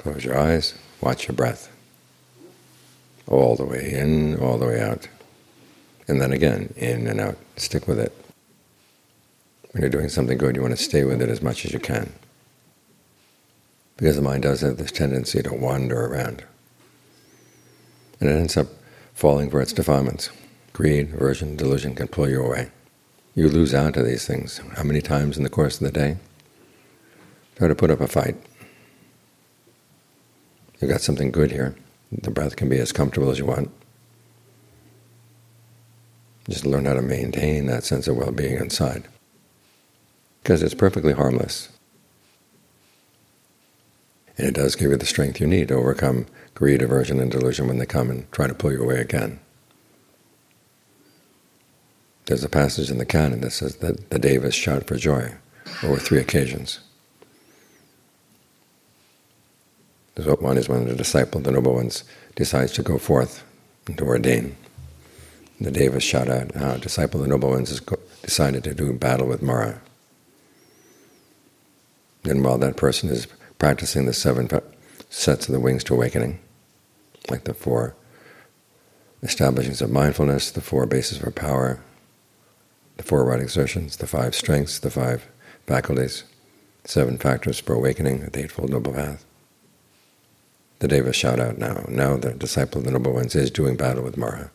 Close your eyes, watch your breath. All the way in, all the way out. And then again, in and out. Stick with it. When you're doing something good, you want to stay with it as much as you can. Because the mind does have this tendency to wander around. And it ends up falling for its defilements. Greed, aversion, delusion can pull you away. You lose out to these things. How many times in the course of the day? Try to put up a fight. You've got something good here. The breath can be as comfortable as you want. Just learn how to maintain that sense of well-being inside. Because it's perfectly harmless. And it does give you the strength you need to overcome greed, aversion, and delusion when they come and try to pull you away again. There's a passage in the canon that says that the devas shout for joy over 3 occasions. One is when the disciple, the noble ones, decides to go forth and to ordain. The devas shout out, disciple of the noble ones has decided to do battle with Mara. And while that person is practicing the 7 sets of the wings to awakening, like the 4 establishings of mindfulness, the 4 bases for power, the 4 right exertions, the 5 strengths, the 5 faculties, 7 factors for awakening at the Eightfold Noble Path. The devas shout out now the disciple of the noble ones is doing battle with Mara.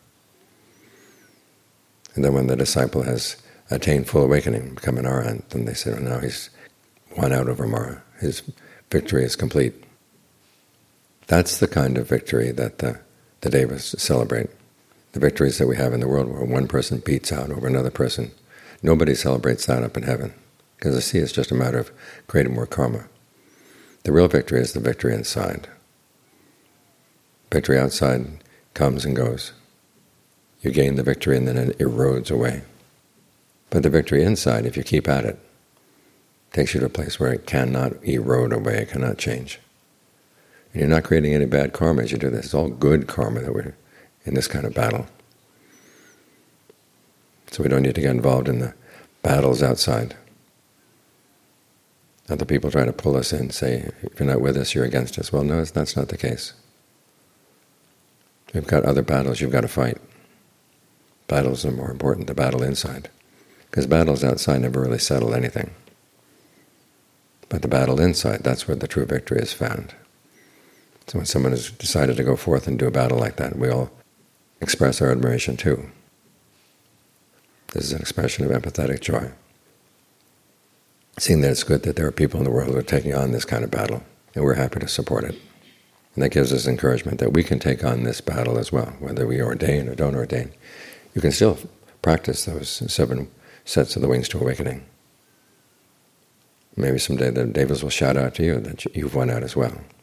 And then when the disciple has attained full awakening, become an arahant, then they say, now he's won out over Mara. His victory is complete. That's the kind of victory that the devas celebrate. The victories that we have in the world where one person beats out over another person, nobody celebrates that up in heaven, because the sea is just a matter of creating more karma. The real victory is the victory inside. Victory outside comes and goes. You gain the victory and then it erodes away. But the victory inside, if you keep at it, takes you to a place where it cannot erode away, it cannot change. And you're not creating any bad karma as you do this. It's all good karma that we're in this kind of battle. So we don't need to get involved in the battles outside. Other people try to pull us in, say, if you're not with us, you're against us. Well, no, that's not the case. You've got other battles you've got to fight. Battles are more important, the battle inside. Because battles outside never really settle anything. But the battle inside, that's where the true victory is found. So when someone has decided to go forth and do a battle like that, we all express our admiration too. This is an expression of empathetic joy. Seeing that it's good that there are people in the world who are taking on this kind of battle, and we're happy to support it. And that gives us encouragement that we can take on this battle as well, whether we ordain or don't ordain. You can still practice those 7 sets of the wings to awakening. Maybe someday the devas will shout out to you that you've won out as well.